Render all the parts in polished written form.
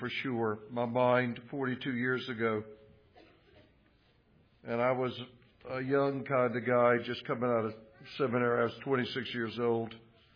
for sure. My mind 42 years ago. And I was a young kind of guy just coming out of seminary. I was 26 years old.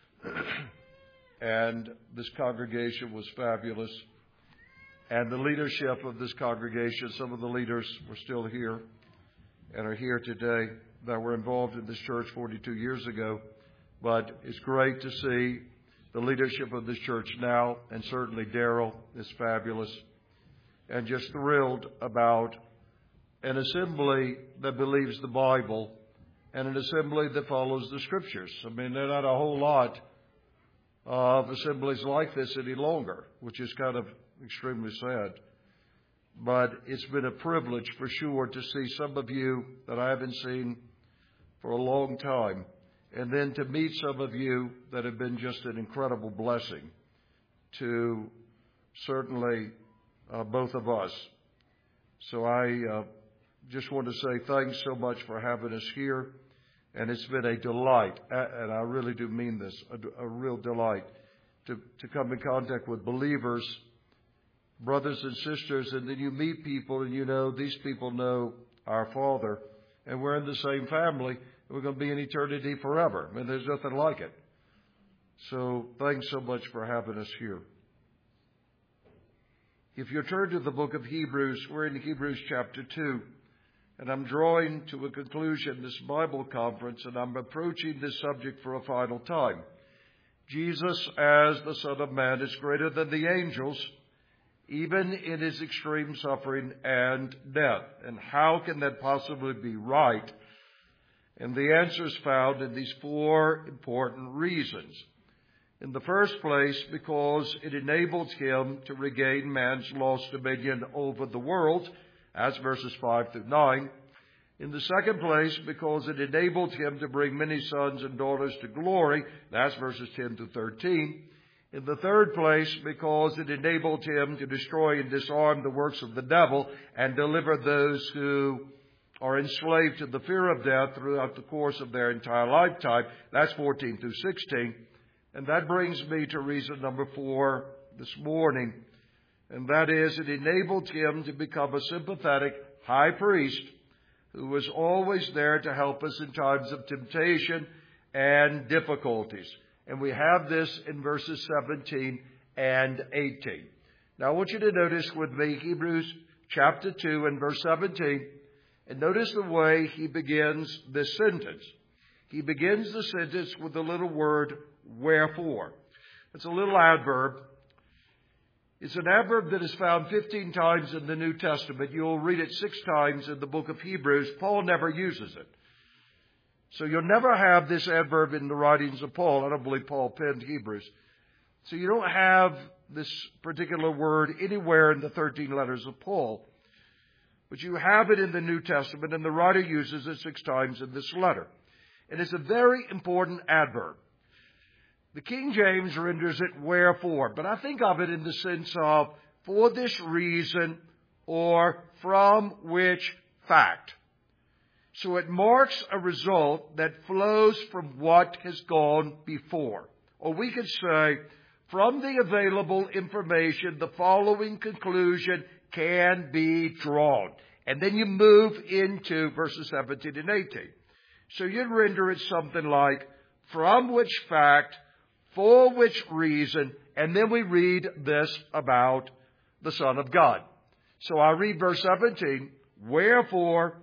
And this congregation was fabulous. And the leadership of this congregation, some of the leaders were still here and are here today that were involved in this church 42 years ago. But it's great to see the leadership of this church now, and certainly Daryl is fabulous. And just thrilled about an assembly that believes the Bible and an assembly that follows the Scriptures. I mean, there are not a whole lot of assemblies like this any longer, which is kind of extremely sad. But it's been a privilege for sure to see some of you that I haven't seen for a long time, and then to meet some of you that have been just an incredible blessing to certainly both of us. So I just want to say thanks so much for having us here. And it's been a delight, and I really do mean this, a real delight to come in contact with believers, brothers and sisters, and then you meet people and you know these people know our Father, and we're in the same family, and we're going to be in eternity forever. I mean, there's nothing like it. So thanks so much for having us here. If you turn to the book of Hebrews, we're in Hebrews chapter 2. And I'm drawing to a conclusion this Bible conference, and I'm approaching this subject for a final time. Jesus, as the Son of Man, is greater than the angels, even in his extreme suffering and death. And how can that possibly be right? And the answer is found in these four important reasons. In the first place, because it enables him to regain man's lost dominion over the world, as verses 5 through 9. In the second place, because it enabled him to bring many sons and daughters to glory. That's verses 10 to 13. In the third place, because it enabled him to destroy and disarm the works of the devil and deliver those who are enslaved to the fear of death throughout the course of their entire lifetime. That's 14 through 16. And that brings me to reason number 4 this morning. And that is, it enabled him to become a sympathetic high priest who was always there to help us in times of temptation and difficulties. And we have this in verses 17 and 18. Now I want you to notice with me Hebrews chapter 2 and verse 17. And notice the way he begins this sentence. He begins the sentence with the little word, wherefore. It's a little adverb. It's an adverb that is found 15 times in the New Testament. You'll read it 6 times in the book of Hebrews. Paul never uses it. So you'll never have this adverb in the writings of Paul. I don't believe Paul penned Hebrews. So you don't have this particular word anywhere in the 13 letters of Paul. But you have it in the New Testament, and the writer uses it 6 times in this letter. And it's a very important adverb. The King James renders it wherefore, but I think of it in the sense of for this reason or from which fact. So it marks a result that flows from what has gone before. Or we could say, from the available information, the following conclusion can be drawn. And then you move into verses 17 and 18. So you'd render it something like, from which fact, for which reason, and then we read this about the Son of God. So I read verse 17, wherefore,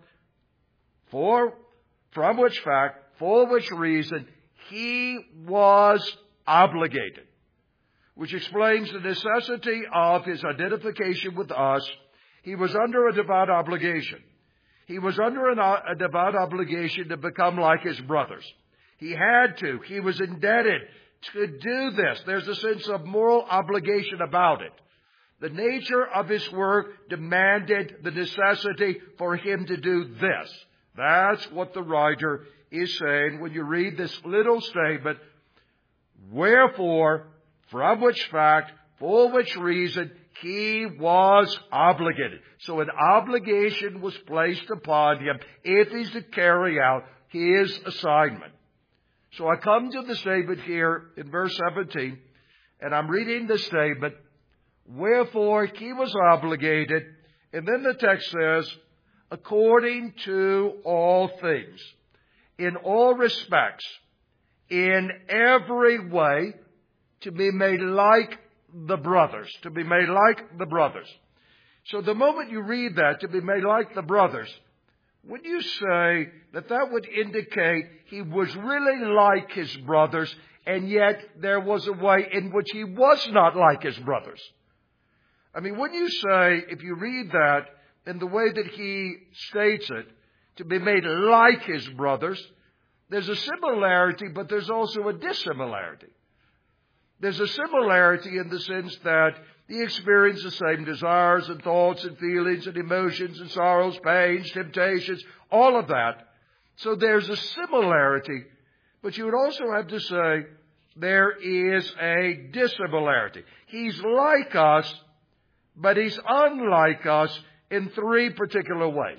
from which fact, for which reason, he was obligated. Which explains the necessity of his identification with us. He was under a divine obligation. He was under a divine obligation to become like his brothers. He had to. He was indebted to do this. There's a sense of moral obligation about it. The nature of his work demanded the necessity for him to do this. That's what the writer is saying when you read this little statement, wherefore, from which fact, for which reason, he was obligated. So an obligation was placed upon him if he's to carry out his assignment. So I come to the statement here in verse 17, and I'm reading the statement, Wherefore he was obligated, and then the text says, according to all things, in all respects, in every way, to be made like the brothers. To be made like the brothers. So the moment you read that, to be made like the brothers, would you say that that would indicate he was really like his brothers, and yet there was a way in which he was not like his brothers? I mean, wouldn't you say, if you read that in the way that he states it, to be made like his brothers, there's a similarity, but there's also a dissimilarity. There's a similarity in the sense that he experienced the same desires and thoughts and feelings and emotions and sorrows, pains, temptations, all of that. So there's a similarity, but you would also have to say there is a dissimilarity. He's like us, but he's unlike us in three particular ways.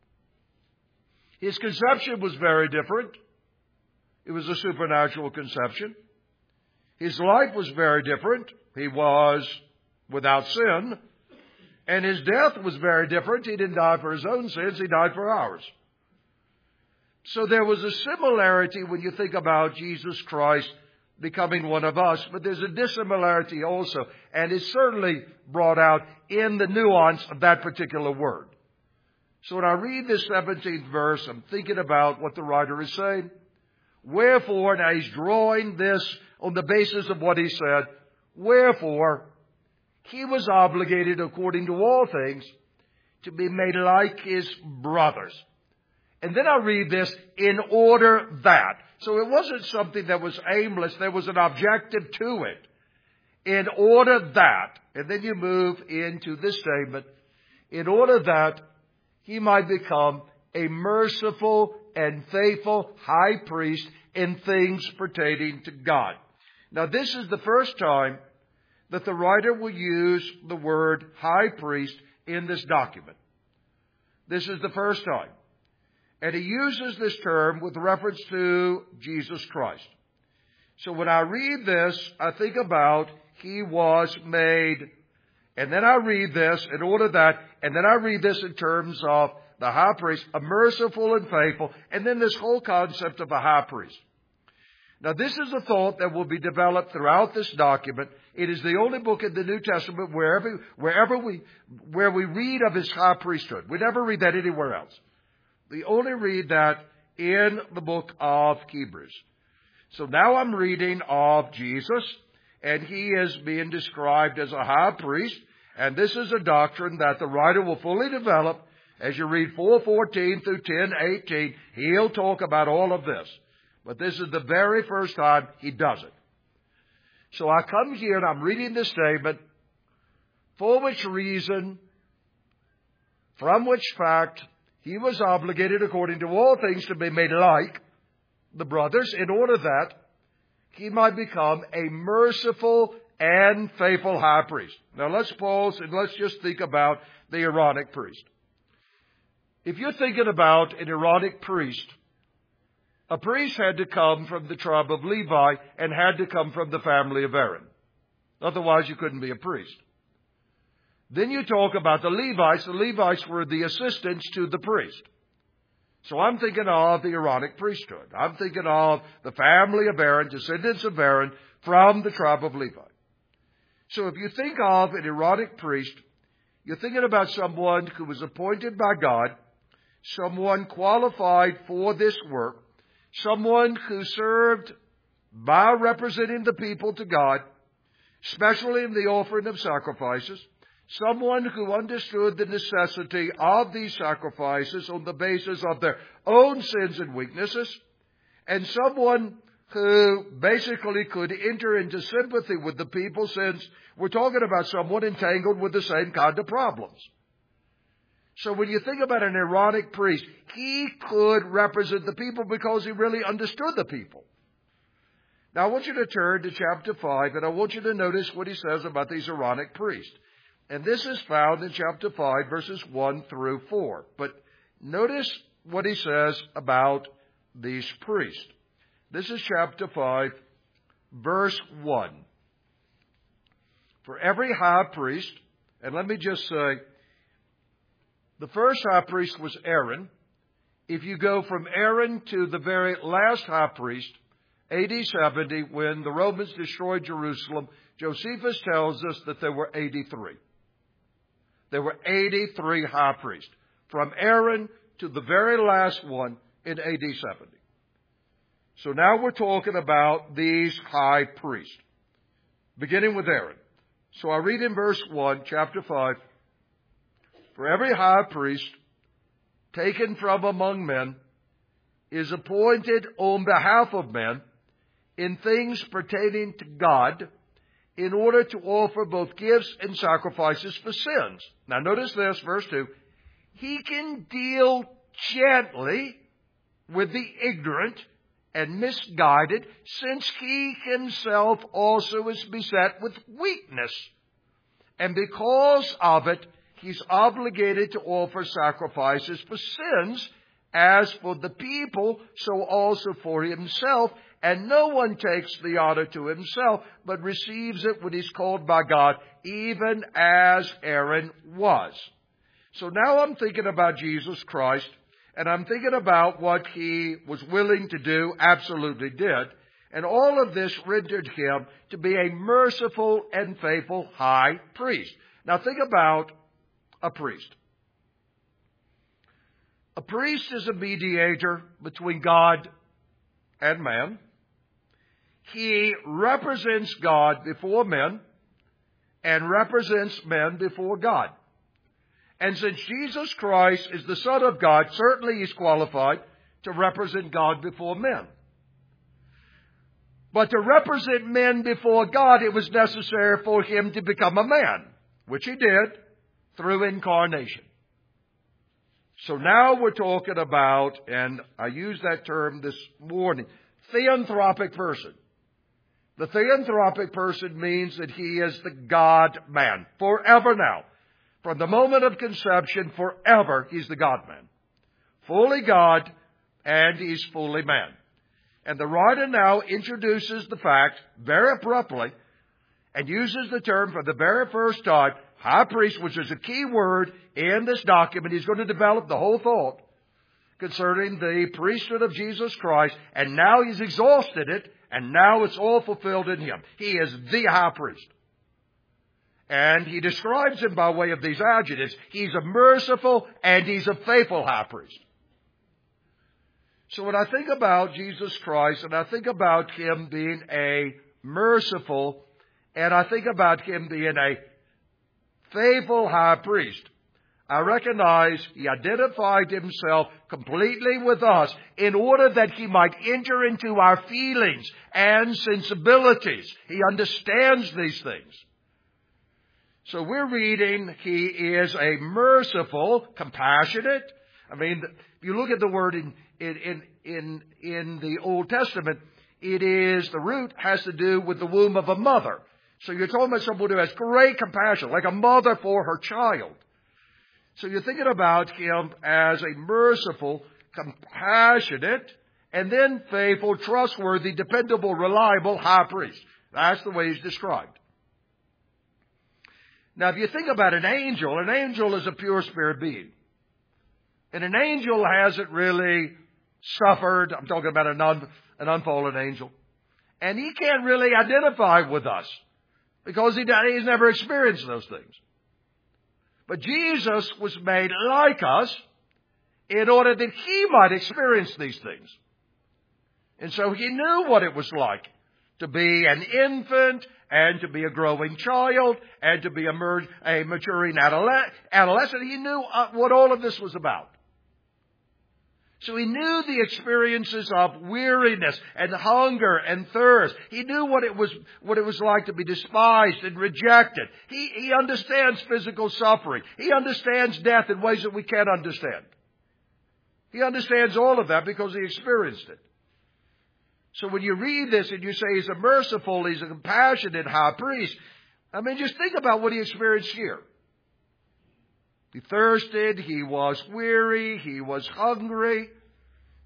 His conception was very different. It was a supernatural conception. His life was very different. He was without sin. And his death was very different. He didn't die for his own sins. He died for ours. So there was a similarity when you think about Jesus Christ becoming one of us. But there's a dissimilarity also. And it's certainly brought out in the nuance of that particular word. So when I read this 17th verse, I'm thinking about what the writer is saying. Wherefore, now he's drawing this on the basis of what he said. Wherefore, he was obligated, according to all things, to be made like his brothers. And then I read this, in order that. So it wasn't something that was aimless. There was an objective to it. In order that. And then you move into this statement. In order that he might become a merciful and faithful high priest in things pertaining to God. Now, this is the first time that the writer will use the word high priest in this document. This is the first time. And he uses this term with reference to Jesus Christ. So when I read this, I think about he was made, and then I read this in order that, and then I read this in terms of the high priest, a merciful and faithful, and then this whole concept of a high priest. Now, this is a thought that will be developed throughout this document. It is the only book in the New Testament where we read of his high priesthood. We never read that anywhere else. We only read that in the book of Hebrews. So now I'm reading of Jesus, and he is being described as a high priest. And this is a doctrine that the writer will fully develop. As you read 4:14 through 10:18, he'll talk about all of this. But this is the very first time he does it. So I come here and I'm reading this statement, for which reason, from which fact, he was obligated according to all things to be made like the brothers, in order that he might become a merciful and faithful high priest. Now let's pause and let's just think about the Aaronic priest. If you're thinking about an Aaronic priest, a priest had to come from the tribe of Levi and had to come from the family of Aaron. Otherwise, you couldn't be a priest. Then you talk about the Levites. The Levites were the assistants to the priest. So I'm thinking of the Aaronic priesthood. I'm thinking of the family of Aaron, descendants of Aaron, from the tribe of Levi. So if you think of an Aaronic priest, you're thinking about someone who was appointed by God, someone qualified for this work, someone who served by representing the people to God, especially in the offering of sacrifices, someone who understood the necessity of these sacrifices on the basis of their own sins and weaknesses, and someone who basically could enter into sympathy with the people, since we're talking about someone entangled with the same kind of problems. So when you think about an Aaronic priest, he could represent the people because he really understood the people. Now I want you to turn to chapter 5, and I want you to notice what he says about these Aaronic priests. And this is found in chapter 5, verses 1 through 4. But notice what he says about these priests. This is chapter 5, verse 1. For every high priest, and let me just say, the first high priest was Aaron. If you go from Aaron to the very last high priest, AD 70, when the Romans destroyed Jerusalem, Josephus tells us that there were 83. There were 83 high priests, from Aaron to the very last one in AD 70. So now we're talking about these high priests, beginning with Aaron. So I read in verse 1, chapter 5, for every high priest taken from among men is appointed on behalf of men in things pertaining to God, in order to offer both gifts and sacrifices for sins. Now notice this, verse 2. He can deal gently with the ignorant and misguided, since he himself also is beset with weakness. And because of it, he's obligated to offer sacrifices for sins, as for the people, so also for himself. And no one takes the honor to himself, but receives it when he's called by God, even as Aaron was. So now I'm thinking about Jesus Christ, and I'm thinking about what he was willing to do, absolutely did. And all of this rendered him to be a merciful and faithful high priest. Now think about a priest. A priest is a mediator between God and man. He represents God before men and represents men before God. And since Jesus Christ is the Son of God, certainly he's qualified to represent God before men. But to represent men before God, it was necessary for him to become a man, which he did through incarnation. So now we're talking about, and I used that term this morning, theanthropic person. The theanthropic person means that he is the God-man. Forever now. From the moment of conception, forever, he's the God-man. Fully God, and he's fully man. And the writer now introduces the fact, very abruptly, and uses the term for the very first time, high priest, which is a key word in this document. He's going to develop the whole thought concerning the priesthood of Jesus Christ, and now he's exhausted it, and now it's all fulfilled in him. He is the high priest. And he describes him by way of these adjectives. He's a merciful and he's a faithful high priest. So when I think about Jesus Christ, and I think about him being a merciful, and I think about him being a faithful high priest, I recognize he identified himself completely with us in order that he might enter into our feelings and sensibilities. He understands these things. So we're reading, he is a merciful, compassionate. I mean, if you look at the word in the Old Testament, it is, the root has to do with the womb of a mother. So you're talking about someone who has great compassion, like a mother for her child. So you're thinking about him as a merciful, compassionate, and then faithful, trustworthy, dependable, reliable high priest. That's the way he's described. Now, if you think about an angel is a pure spirit being. And an angel hasn't really suffered. I'm talking about an unfallen angel. And he can't really identify with us because he's never experienced those things. But Jesus was made like us in order that he might experience these things. And so he knew what it was like to be an infant and to be a growing child and to be a maturing adolescent. He knew what all of this was about. So he knew the experiences of weariness and hunger and thirst. He knew what it was like to be despised and rejected. He understands physical suffering. He understands death in ways that we can't understand. He understands all of that because he experienced it. So when you read this and you say he's a merciful, he's a compassionate high priest, I mean, just think about what he experienced here. He thirsted, he was weary, he was hungry,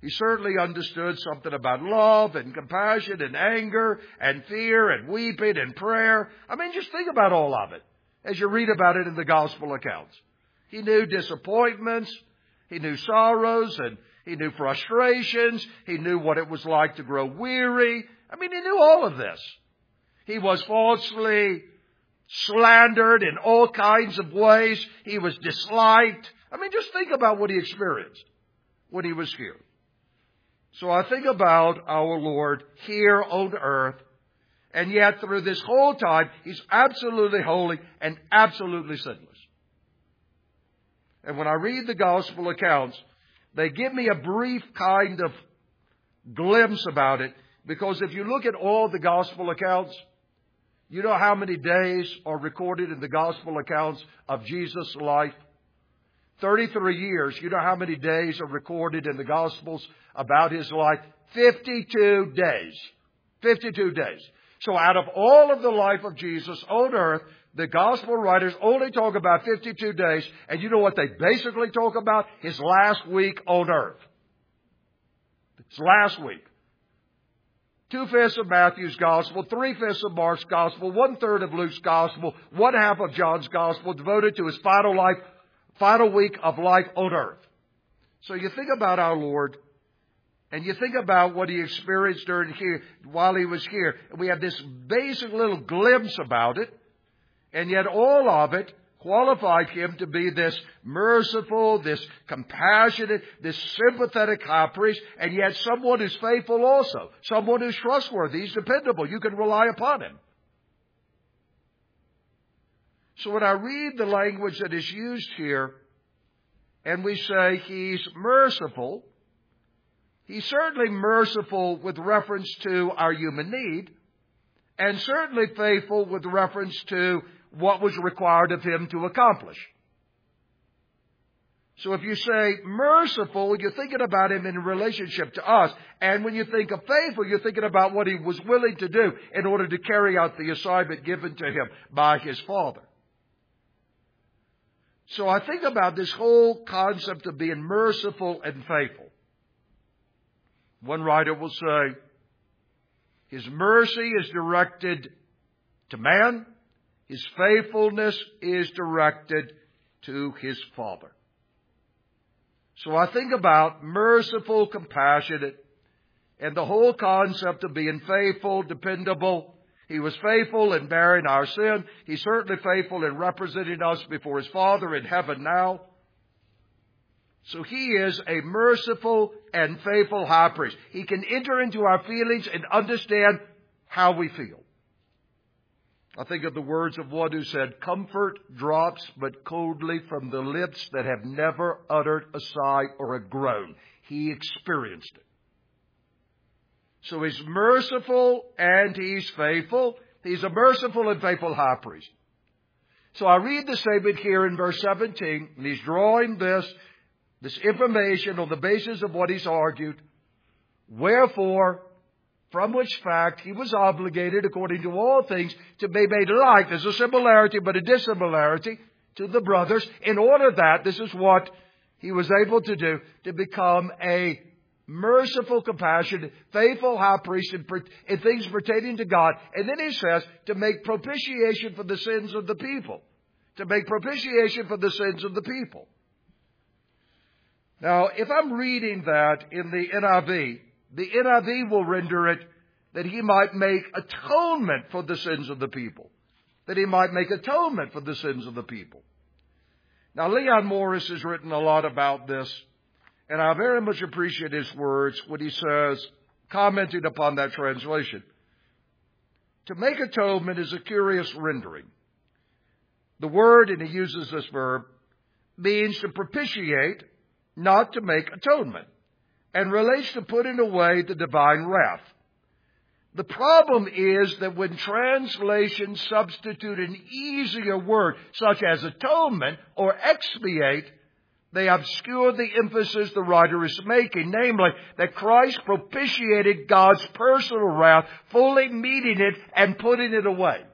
He certainly understood something about love and compassion and anger and fear and weeping and prayer. I mean, just think about all of it as you read about it in the gospel accounts. He knew disappointments. He knew sorrows, and he knew frustrations. He knew what it was like to grow weary. I mean, he knew all of this. He was falsely slandered in all kinds of ways. He was disliked. I mean, just think about what he experienced when he was here. So I think about our Lord here on earth, and yet through this whole time, He's absolutely holy and absolutely sinless. And when I read the gospel accounts, they give me a brief kind of glimpse about it, because if you look at all the gospel accounts, you know how many days are recorded in the gospel accounts of Jesus' life? 33 years. You know how many days are recorded in the Gospels about His life? 52 days. 52 days. So out of all of the life of Jesus on earth, the Gospel writers only talk about 52 days. And you know what they basically talk about? His last week on earth. His last week. 2/5 of Matthew's Gospel, 3/5 of Mark's Gospel, 1/3 of Luke's Gospel, 1/2 of John's Gospel devoted to His final week of life on earth. So you think about our Lord, and you think about what He experienced while He was here. We have this basic little glimpse about it, and yet all of it qualified Him to be this merciful, this compassionate, this sympathetic high priest, and yet someone who's faithful also, someone who's trustworthy, He's dependable. You can rely upon Him. So when I read the language that is used here, and we say He's merciful, He's certainly merciful with reference to our human need, and certainly faithful with reference to what was required of Him to accomplish. So if you say merciful, you're thinking about Him in relationship to us. And when you think of faithful, you're thinking about what He was willing to do in order to carry out the assignment given to Him by His Father. So I think about this whole concept of being merciful and faithful. One writer will say, His mercy is directed to man. His faithfulness is directed to His Father. So I think about merciful, compassionate, and the whole concept of being faithful, dependable. He was faithful in bearing our sin. He's certainly faithful in representing us before His Father in heaven now. So He is a merciful and faithful high priest. He can enter into our feelings and understand how we feel. I think of the words of one who said, "Comfort drops but coldly from the lips that have never uttered a sigh or a groan." He experienced it. So He's merciful and He's faithful. He's a merciful and faithful high priest. So I read the statement here in verse 17, and he's drawing this information on the basis of what he's argued. Wherefore, from which fact he was obligated, according to all things, to be made like. There's a similarity, but a dissimilarity to the brothers, in order that, this is what he was able to do, to become a merciful, compassionate, faithful high priest in things pertaining to God. And then he says, to make propitiation for the sins of the people. To make propitiation for the sins of the people. Now, if I'm reading that in the NIV will render it that He might make atonement for the sins of the people. That He might make atonement for the sins of the people. Now, Leon Morris has written a lot about this, and I very much appreciate his words when he says, commenting upon that translation, to make atonement is a curious rendering. The word, and he uses this verb, means to propitiate, not to make atonement, and relates to putting away the divine wrath. The problem is that when translations substitute an easier word, such as atonement or expiate, they obscure the emphasis the writer is making, namely that Christ propitiated God's personal wrath, fully meeting it and putting it away.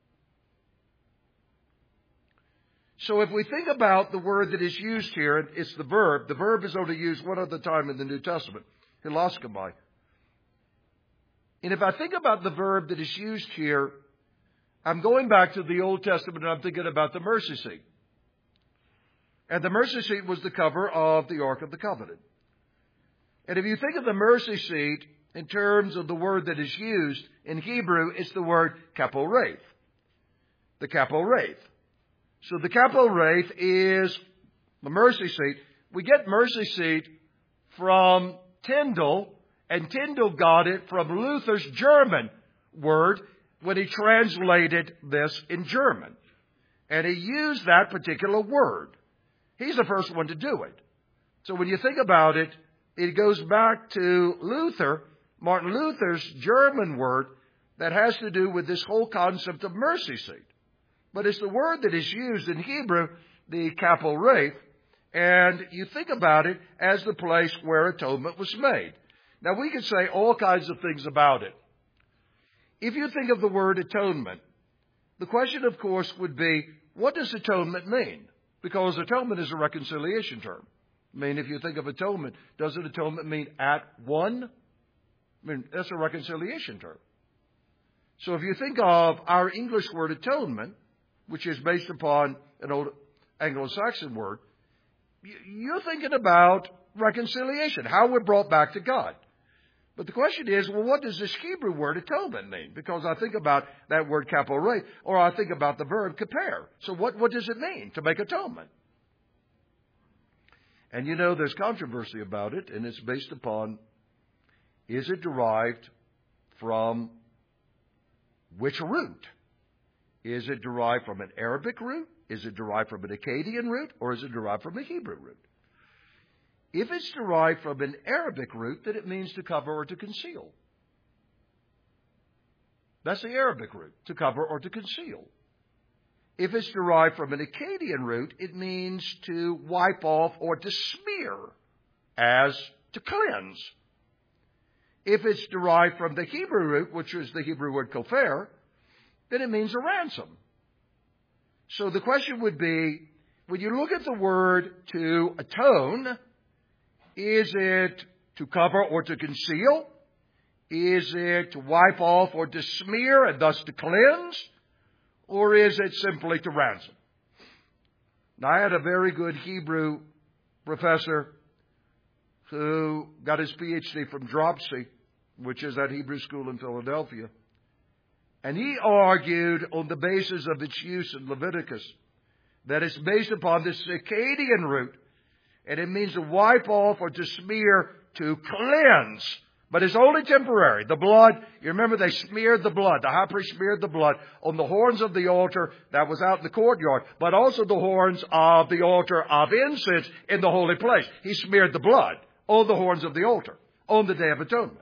So if we think about the word that is used here, it's the verb. The verb is only used one other time in the New Testament. Hilaskomai. And if I think about the verb that is used here, I'm going back to the Old Testament and I'm thinking about the mercy seat. And the mercy seat was the cover of the Ark of the Covenant. And if you think of the mercy seat in terms of the word that is used in Hebrew, it's the word kapolrath. The kapolrath. So the kapolrath is the mercy seat. We get mercy seat from Tyndale, and Tyndale got it from Luther's German word when he translated this in German. And he used that particular word. He's the first one to do it. So when you think about it, it goes back to Luther, Martin Luther's German word that has to do with this whole concept of mercy seat. But it's the word that is used in Hebrew, the kapolrath, and you think about it as the place where atonement was made. Now, we could say all kinds of things about it. If you think of the word atonement, the question, of course, would be, what does atonement mean? Because atonement is a reconciliation term. I mean, if you think of atonement, doesn't atonement mean at one? I mean, that's a reconciliation term. So if you think of our English word atonement, which is based upon an old Anglo-Saxon word, you're thinking about reconciliation, how we're brought back to God. But the question is, well, what does this Hebrew word atonement mean? Because I think about that word kapolrath, or I think about the verb kaper. So what does it mean to make atonement? And you know, there's controversy about it, and it's based upon, is it derived from which root? Is it derived from an Arabic root? Is it derived from an Akkadian root? Or is it derived from a Hebrew root? If it's derived from an Arabic root, then it means to cover or to conceal. That's the Arabic root, to cover or to conceal. If it's derived from an Akkadian root, it means to wipe off or to smear, as to cleanse. If it's derived from the Hebrew root, which is the Hebrew word kofer, then it means a ransom. So the question would be, when you look at the word to atone, is it to cover or to conceal? Is it to wipe off or to smear and thus to cleanse? Or is it simply to ransom? Now, I had a very good Hebrew professor who got his PhD from Dropsy, which is that Hebrew school in Philadelphia. And he argued on the basis of its use in Leviticus that it's based upon this Akkadian root, and it means to wipe off or to smear, to cleanse. But it's only temporary. The blood, you remember they smeared the blood. The high priest smeared the blood on the horns of the altar that was out in the courtyard, but also the horns of the altar of incense in the holy place. He smeared the blood on the horns of the altar on the Day of Atonement.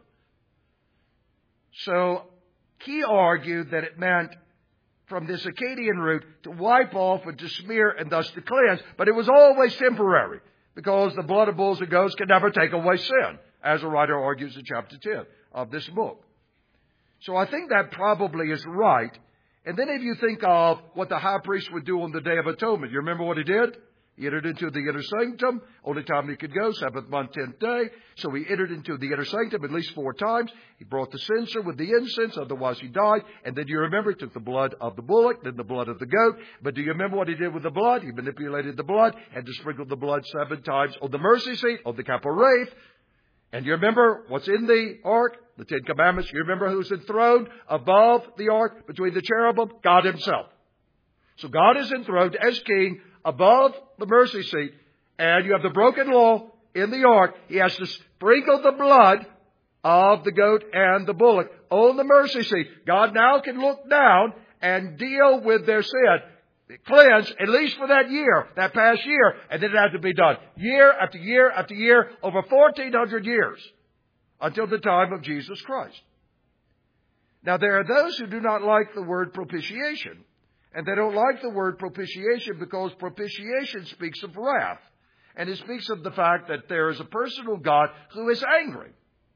So he argued that it meant from this Akkadian root to wipe off and to smear and thus to cleanse, but it was always temporary because the blood of bulls and goats can never take away sin, as the writer argues in chapter 10 of this book. So I think that probably is right. And then if you think of what the high priest would do on the Day of Atonement, you remember what he did? He entered into the inner sanctum, only time he could go, 7th month, 10th day. So he entered into the inner sanctum at least 4 times. He brought the censer with the incense, otherwise he died. And then you remember, he took the blood of the bullock, then the blood of the goat. But do you remember what he did with the blood? He manipulated the blood and to sprinkle the blood 7 times on the mercy seat, on the kapolrath. And you remember what's in the ark? The 10 Commandments. You remember who's enthroned above the ark between the cherubim? God himself. So God is enthroned as king above the mercy seat, and you have the broken law in the ark. He has to sprinkle the blood of the goat and the bullock on the mercy seat. God now can look down and deal with their sin, cleanse, at least for that year, that past year, and then it had to be done year after year after year, over 1,400 years, until the time of Jesus Christ. Now, there are those who do not like the word propitiation. And they don't like the word propitiation because propitiation speaks of wrath. And it speaks of the fact that there is a personal God who is angry.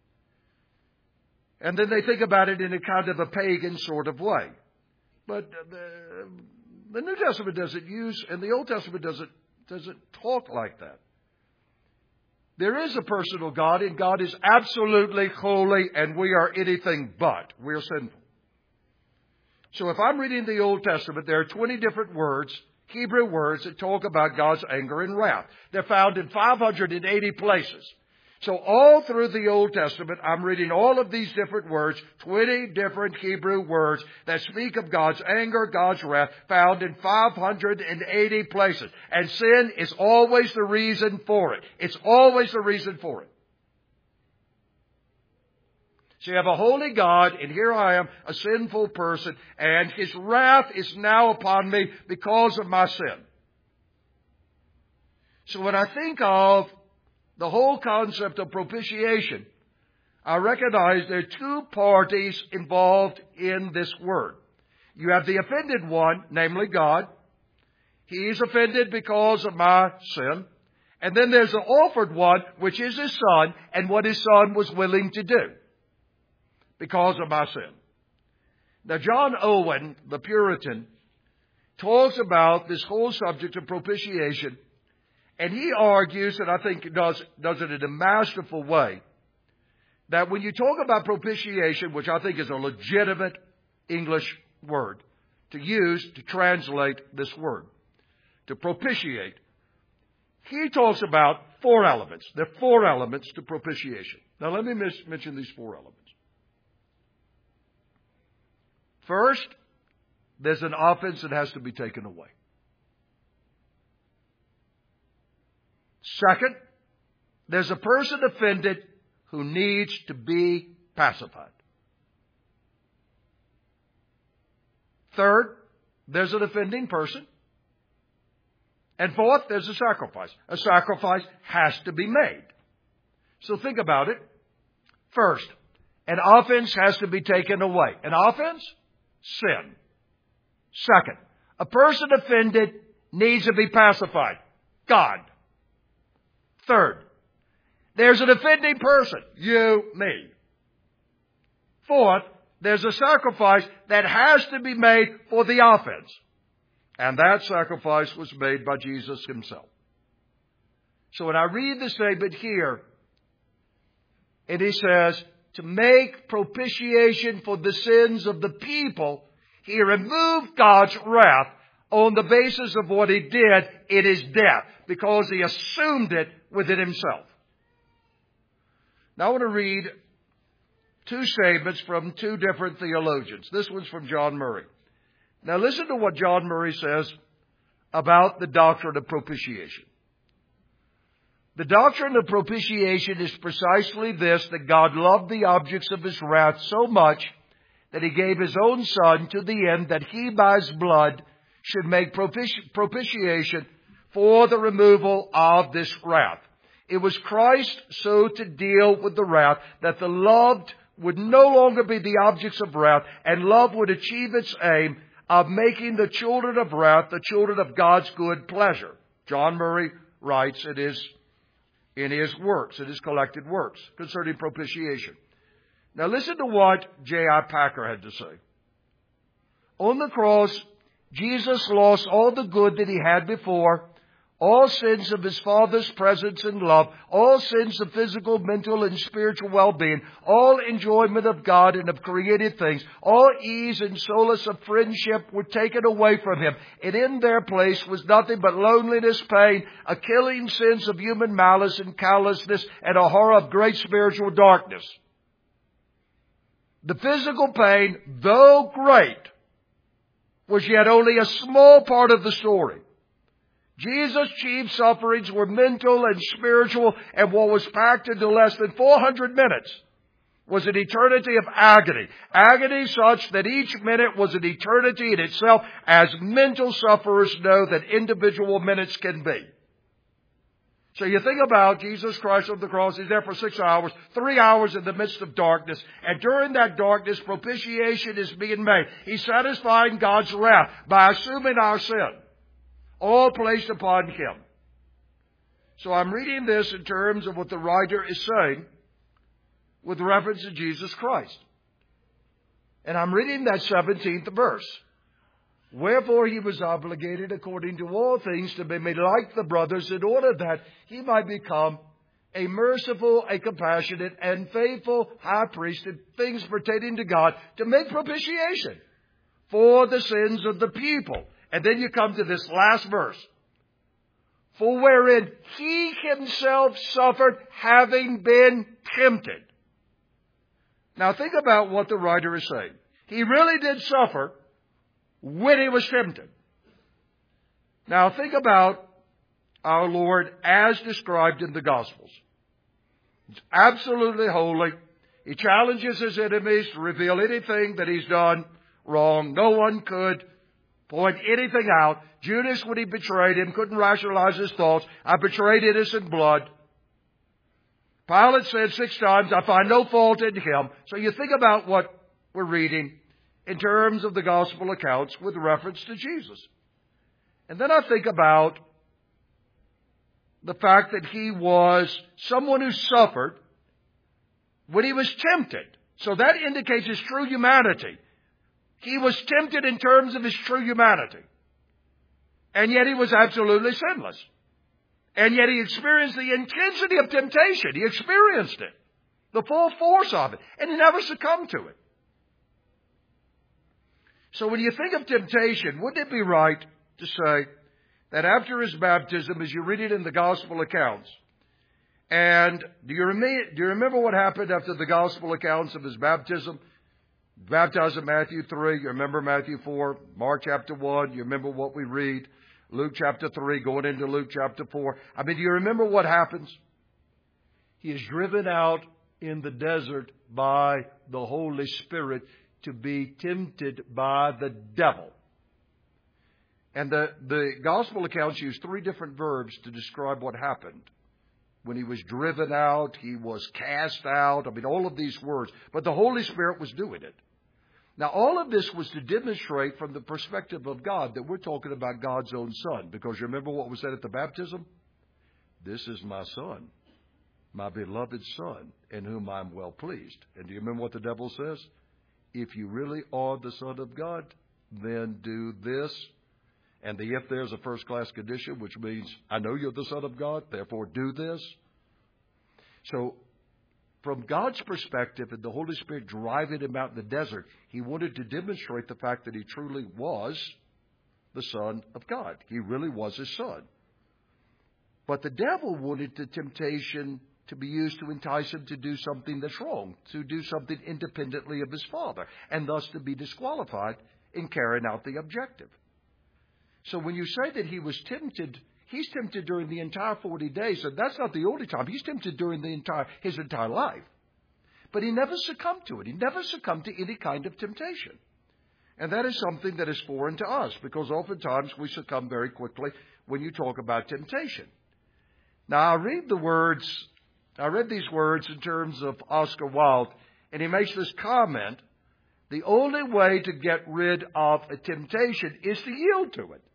And then they think about it in a kind of a pagan sort of way. But the New Testament doesn't use, and the Old Testament doesn't talk like that. There is a personal God, and God is absolutely holy, and we are anything but. We are sinful. So if I'm reading the Old Testament, there are 20 different words, Hebrew words, that talk about God's anger and wrath. They're found in 580 places. So all through the Old Testament, I'm reading all of these different words, 20 different Hebrew words that speak of God's anger, God's wrath, found in 580 places. And sin is always the reason for it. It's always the reason for it. So you have a holy God, and here I am, a sinful person, and His wrath is now upon me because of my sin. So when I think of the whole concept of propitiation, I recognize there are two parties involved in this word. You have the offended one, namely God. He is offended because of my sin. And then there's the offered one, which is His Son, and what His Son was willing to do because of my sin. Now, John Owen, the Puritan, talks about this whole subject of propitiation. And he argues, and I think does it in a masterful way, that when you talk about propitiation, which I think is a legitimate English word to use to translate this word, to propitiate, he talks about 4 elements. There are 4 elements to propitiation. Now let me mention these 4 elements. First, there's an offense that has to be taken away. Second, there's a person offended who needs to be pacified. Third, there's an offending person. And fourth, there's a sacrifice. A sacrifice has to be made. So think about it. First, an offense has to be taken away. An offense? Sin. Second, a person offended needs to be pacified. God. Third, there's an offending person. You, me. Fourth, there's a sacrifice that has to be made for the offense. And that sacrifice was made by Jesus Himself. So when I read the statement here, and He says, to make propitiation for the sins of the people, He removed God's wrath on the basis of what He did in His death, because He assumed it within Himself. Now I want to read 2 statements from 2 different theologians. This one's from John Murray. Now listen to what John Murray says about the doctrine of propitiation. The doctrine of propitiation is precisely this, that God loved the objects of His wrath so much that He gave His own Son to the end that He by His blood should make propitiation for the removal of this wrath. It was Christ so to deal with the wrath that the loved would no longer be the objects of wrath, and love would achieve its aim of making the children of wrath the children of God's good pleasure. John Murray writes in his works, in his collected works, concerning propitiation. Now listen to what J.I. Packer had to say. On the cross, Jesus lost all the good that He had before, all sins of His Father's presence and love, all sins of physical, mental, and spiritual well-being, all enjoyment of God and of created things, all ease and solace of friendship were taken away from Him. And in their place was nothing but loneliness, pain, a killing sense of human malice and callousness, and a horror of great spiritual darkness. The physical pain, though great, was yet only a small part of the story. Jesus' chief sufferings were mental and spiritual, and what was packed into less than 400 minutes was an eternity of agony. Agony such that each minute was an eternity in itself, as mental sufferers know that individual minutes can be. So you think about Jesus Christ on the cross. He's there for 6 hours, 3 hours in the midst of darkness. And during that darkness, propitiation is being made. He's satisfying God's wrath by assuming our sin, all placed upon Him. So I'm reading this in terms of what the writer is saying with reference to Jesus Christ. And I'm reading that 17th verse. Wherefore He was obligated according to all things to be made like the brothers, in order that He might become a merciful, a compassionate, and faithful high priest in things pertaining to God to make propitiation for the sins of the people. And then you come to this last verse. For wherein he himself suffered, having been tempted. Now think about what the writer is saying. He really did suffer when he was tempted. Now think about our Lord as described in the Gospels. He's absolutely holy. He challenges his enemies to reveal anything that he's done wrong. No one could point anything out. Judas, when he betrayed him, couldn't rationalize his thoughts. I betrayed innocent blood. Pilate said 6 times, I find no fault in him. So you think about what we're reading in terms of the gospel accounts with reference to Jesus. And then I think about the fact that he was someone who suffered when he was tempted. So that indicates his true humanity. He was tempted in terms of his true humanity. And yet he was absolutely sinless. And yet he experienced the intensity of temptation. He experienced it. The full force of it. And he never succumbed to it. So when you think of temptation, wouldn't it be right to say that after his baptism, as you read it in the gospel accounts, and do you remember what happened after the gospel accounts of his baptism? Baptized in Matthew 3, you remember Matthew 4, Mark chapter 1, you remember what we read, Luke chapter 3, going into Luke chapter 4. I mean, do you remember what happens? He is driven out in the desert by the Holy Spirit to be tempted by the devil. And the gospel accounts use 3 different verbs to describe what happened. When he was driven out, he was cast out. I mean, all of these words. But the Holy Spirit was doing it. Now, all of this was to demonstrate from the perspective of God that we're talking about God's own Son. Because you remember what was said at the baptism? This is my Son, my beloved Son, in whom I'm well pleased. And do you remember what the devil says? If you really are the Son of God, then do this. And the if there's a first-class condition, which means, I know you're the Son of God, therefore do this. So, from God's perspective and the Holy Spirit driving him out in the desert, he wanted to demonstrate the fact that he truly was the Son of God. He really was his Son. But the devil wanted the temptation to be used to entice him to do something that's wrong, to do something independently of his Father, and thus to be disqualified in carrying out the objective. So when you say that he was tempted, he's tempted during the entire 40 days. And that's not the only time. He's tempted during his entire life. But he never succumbed to it. He never succumbed to any kind of temptation. And that is something that is foreign to us, because oftentimes we succumb very quickly when you talk about temptation. Now, I read these words in terms of Oscar Wilde, and he makes this comment: the only way to get rid of a temptation is to yield to it.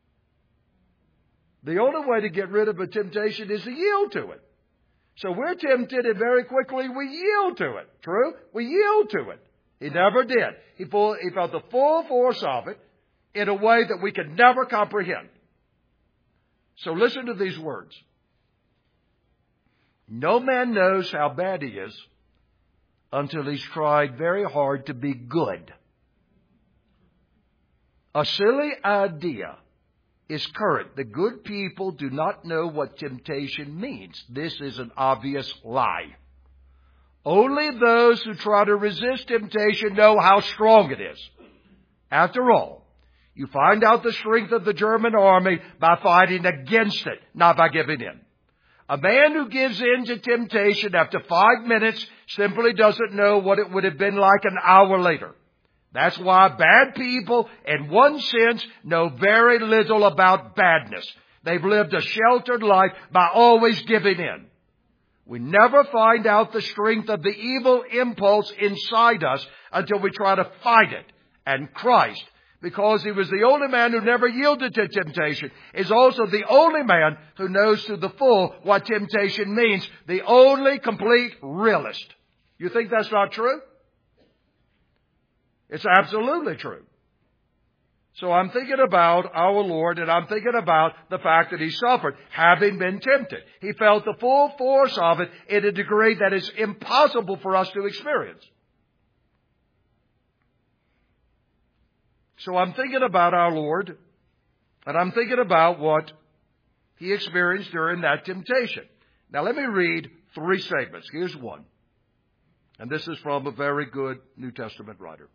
The only way to get rid of a temptation is to yield to it. So we're tempted and very quickly we yield to it. True? We yield to it. He never did. He felt the full force of it in a way that we could never comprehend. So listen to these words. No man knows how bad he is until he's tried very hard to be good. A silly idea is current that good people do not know what temptation means. This is an obvious lie. Only those who try to resist temptation know how strong it is. After all, you find out the strength of the German army by fighting against it, not by giving in. A man who gives in to temptation after 5 minutes simply doesn't know what it would have been like an hour later. That's why bad people, in one sense, know very little about badness. They've lived a sheltered life by always giving in. We never find out the strength of the evil impulse inside us until we try to fight it. And Christ, because he was the only man who never yielded to temptation, is also the only man who knows to the full what temptation means. The only complete realist. You think that's not true? It's absolutely true. So I'm thinking about our Lord, and I'm thinking about the fact that He suffered, having been tempted. He felt the full force of it in a degree that is impossible for us to experience. So I'm thinking about our Lord, and I'm thinking about what He experienced during that temptation. Now let me read 3 statements. Here's one. And this is from a very good New Testament writer.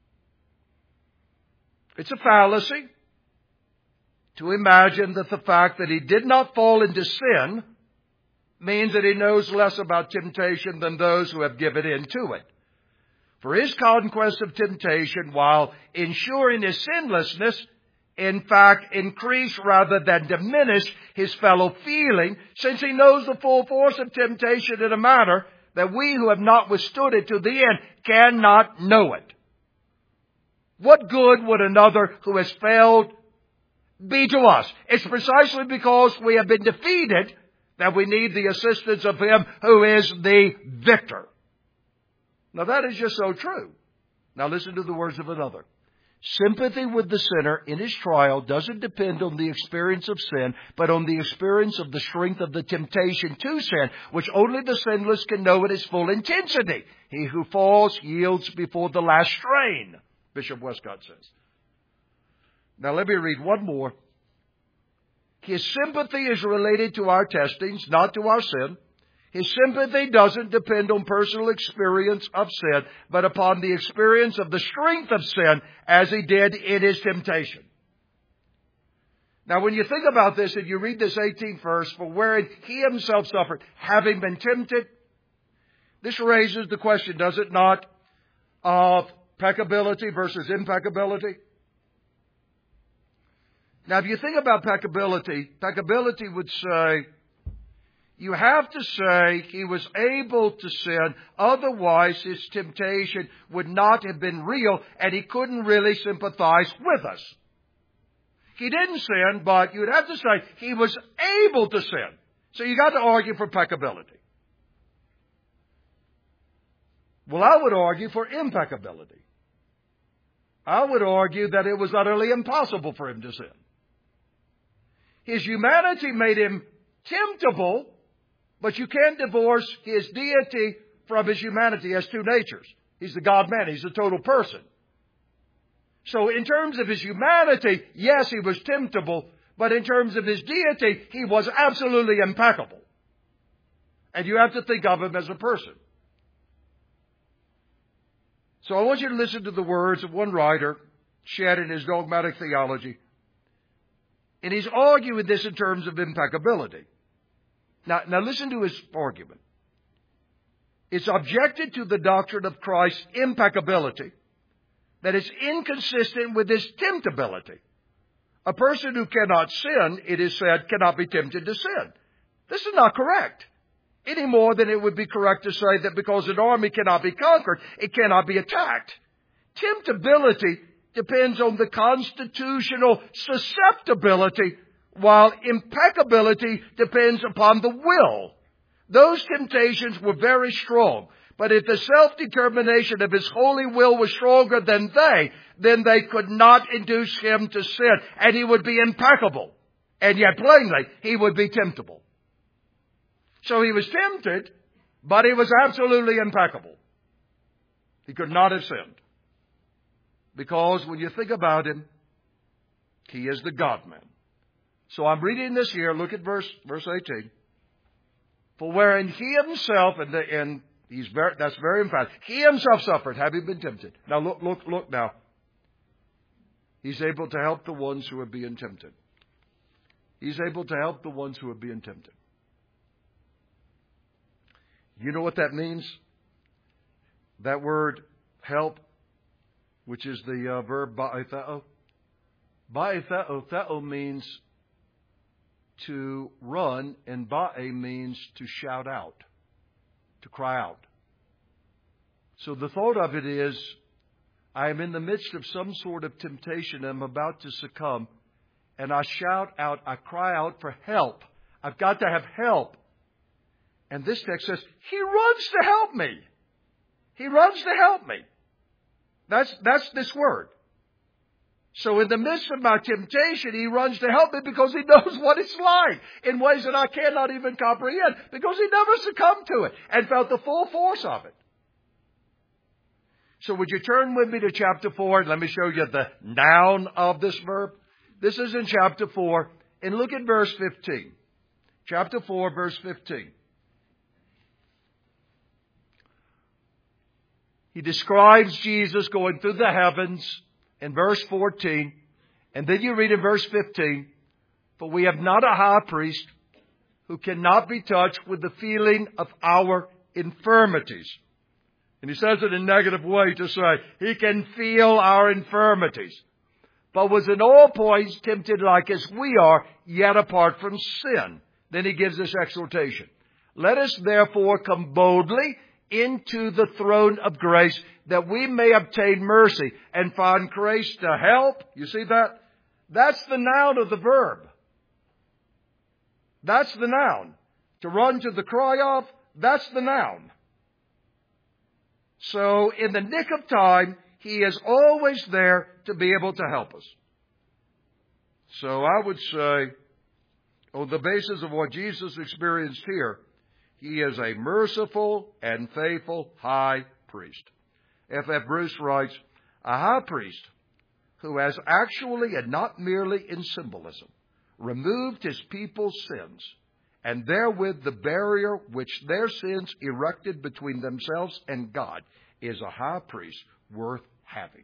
It's a fallacy to imagine that the fact that He did not fall into sin means that He knows less about temptation than those who have given in to it. For His conquest of temptation, while ensuring His sinlessness, in fact, increase rather than diminish His fellow feeling, since He knows the full force of temptation in a manner that we who have not withstood it to the end cannot know it. What good would another who has failed be to us? It's precisely because we have been defeated that we need the assistance of Him who is the victor. Now that is just so true. Now listen to the words of another. Sympathy with the sinner in his trial doesn't depend on the experience of sin, but on the experience of the strength of the temptation to sin, which only the sinless can know at its full intensity. He who falls yields before the last strain, Bishop Westcott says. Now let me read one more. His sympathy is related to our testings, not to our sin. His sympathy doesn't depend on personal experience of sin, but upon the experience of the strength of sin as He did in His temptation. Now when you think about this and you read this 18th verse, for wherein He Himself suffered, having been tempted, this raises the question, does it not, of peccability versus impeccability? Now if you think about peccability would say, you have to say He was able to sin, otherwise His temptation would not have been real and He couldn't really sympathize with us. He didn't sin, but you'd have to say He was able to sin. So you got to argue for peccability. Well, I would argue for impeccability. I would argue that it was utterly impossible for Him to sin. His humanity made Him temptable, but you can't divorce His deity from His humanity. He has 2 natures. He's the God-man. He's a total person. So in terms of His humanity, yes, He was temptable, but in terms of His deity, He was absolutely impeccable. And you have to think of Him as a person. So I want you to listen to the words of one writer, Shedd in his Dogmatic Theology. And he's arguing this in terms of impeccability. Now listen to his argument. It's objected to the doctrine of Christ's impeccability that is inconsistent with His temptability. A person who cannot sin, it is said, cannot be tempted to sin. This is not correct. Any more than it would be correct to say that because an army cannot be conquered, it cannot be attacked. Temptability depends on the constitutional susceptibility, while impeccability depends upon the will. Those temptations were very strong, but if the self-determination of His holy will was stronger than they, then they could not induce Him to sin, and He would be impeccable. And yet plainly, He would be temptable. So He was tempted, but He was absolutely impeccable. He could not have sinned. Because when you think about Him, He is the God-man. So I'm reading this here. Look at verse 18. For wherein He Himself, and that's very emphatic. He Himself suffered, having been tempted. Now look now. He's able to help the ones who are being tempted. He's able to help the ones who are being tempted. You know what that means? That word help, which is the verb ba'itheo. Ba'itheo means to run, and ba'e means to shout out, to cry out. So the thought of it is, I am in the midst of some sort of temptation. I'm about to succumb. And I shout out, I cry out for help. I've got to have help. And this text says, He runs to help me. He runs to help me. That's this word. So in the midst of my temptation, He runs to help me because He knows what it's like in ways that I cannot even comprehend, because He never succumbed to it and felt the full force of it. So would you turn with me to chapter 4? Let me show you the noun of this verb. This is in chapter 4. And look at verse 15. Chapter 4, verse 15. He describes Jesus going through the heavens in verse 14. And then you read in verse 15, "For we have not a high priest who cannot be touched with the feeling of our infirmities." And he says it in a negative way to say, He can feel our infirmities, but was in all points tempted like as we are, yet apart from sin. Then he gives this exhortation. "Let us therefore come boldly into the throne of grace, that we may obtain mercy and find grace to help." You see that? That's the noun of the verb. That's the noun. To run to the cry of, that's the noun. So in the nick of time, He is always there to be able to help us. So I would say, on the basis of what Jesus experienced here, He is a merciful and faithful high priest. F.F. Bruce writes, "A high priest who has actually and not merely in symbolism removed His people's sins, and therewith the barrier which their sins erected between themselves and God, is a high priest worth having."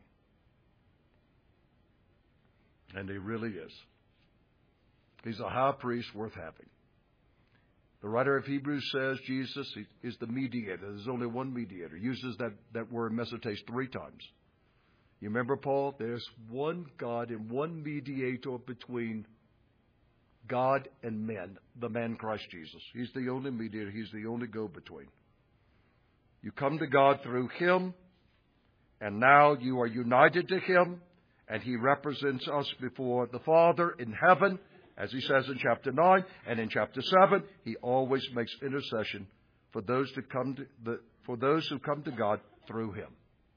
And He really is. He's a high priest worth having. The writer of Hebrews says Jesus is the mediator. There's only one mediator. He uses that word mesotes 3 times. You remember, Paul? There's one God and one mediator between God and men, the man Christ Jesus. He's the only mediator. He's the only go-between. You come to God through Him, and now you are united to Him, and He represents us before the Father in heaven, as He says in chapter 9, and in chapter 7, He always makes intercession for those who come to God through Him.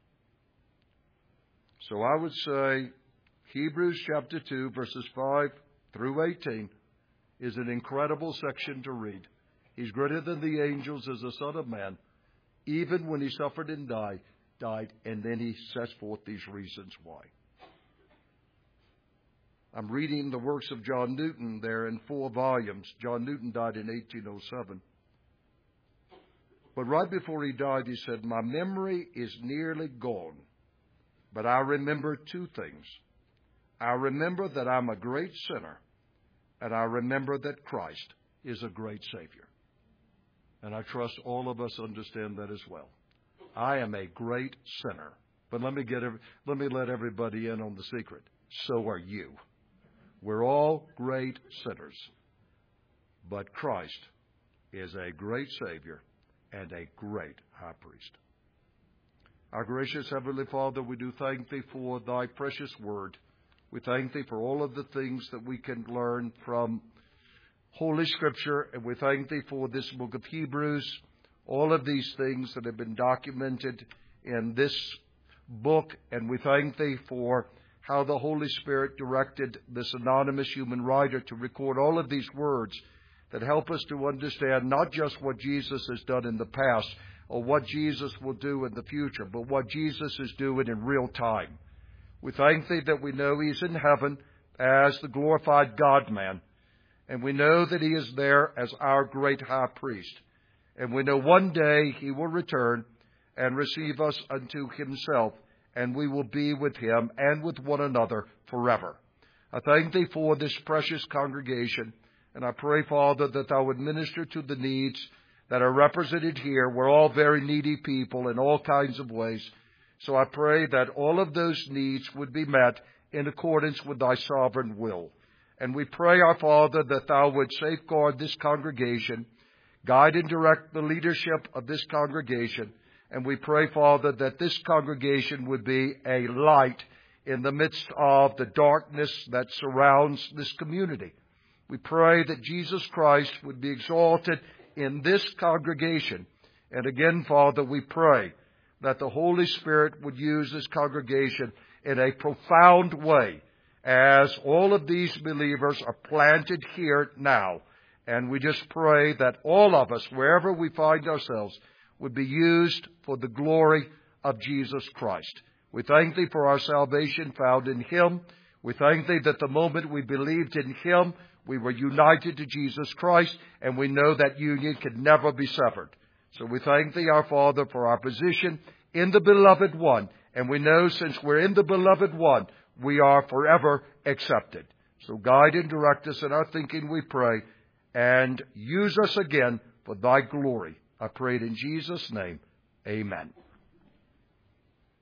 So I would say Hebrews chapter 2, verses 5 through 18 is an incredible section to read. He's greater than the angels as the Son of Man, even when He suffered and died, and then He sets forth these reasons why. I'm reading the works of John Newton there in 4 volumes. John Newton died in 1807. But right before he died, he said, "My memory is nearly gone, but I remember 2 things. I remember that I'm a great sinner, and I remember that Christ is a great Savior." And I trust all of us understand that as well. I am a great sinner. But let me let everybody in on the secret. So are you. We're all great sinners. But Christ is a great Savior and a great high priest. Our gracious Heavenly Father, we do thank Thee for Thy precious word. We thank Thee for all of the things that we can learn from Holy Scripture, and we thank Thee for this book of Hebrews, all of these things that have been documented in this book, and we thank Thee for how the Holy Spirit directed this anonymous human writer to record all of these words that help us to understand not just what Jesus has done in the past or what Jesus will do in the future, but what Jesus is doing in real time. We thank Thee that we know He's in heaven as the glorified God-man, and we know that He is there as our great high priest. And we know one day He will return and receive us unto Himself, and we will be with Him and with one another forever. I thank Thee for this precious congregation, and I pray, Father, that Thou would minister to the needs that are represented here. We're all very needy people in all kinds of ways. So I pray that all of those needs would be met in accordance with Thy sovereign will. And we pray, our Father, that Thou would safeguard this congregation, guide and direct the leadership of this congregation. And we pray, Father, that this congregation would be a light in the midst of the darkness that surrounds this community. We pray that Jesus Christ would be exalted in this congregation. And again, Father, we pray that the Holy Spirit would use this congregation in a profound way as all of these believers are planted here now. And we just pray that all of us, wherever we find ourselves, would be used for the glory of Jesus Christ. We thank Thee for our salvation found in Him. We thank Thee that the moment we believed in Him, we were united to Jesus Christ, and we know that union can never be severed. So we thank Thee, our Father, for our position in the Beloved One. And we know since we're in the Beloved One, we are forever accepted. So guide and direct us in our thinking, we pray, and use us again for Thy glory. I pray it in Jesus' name. Amen.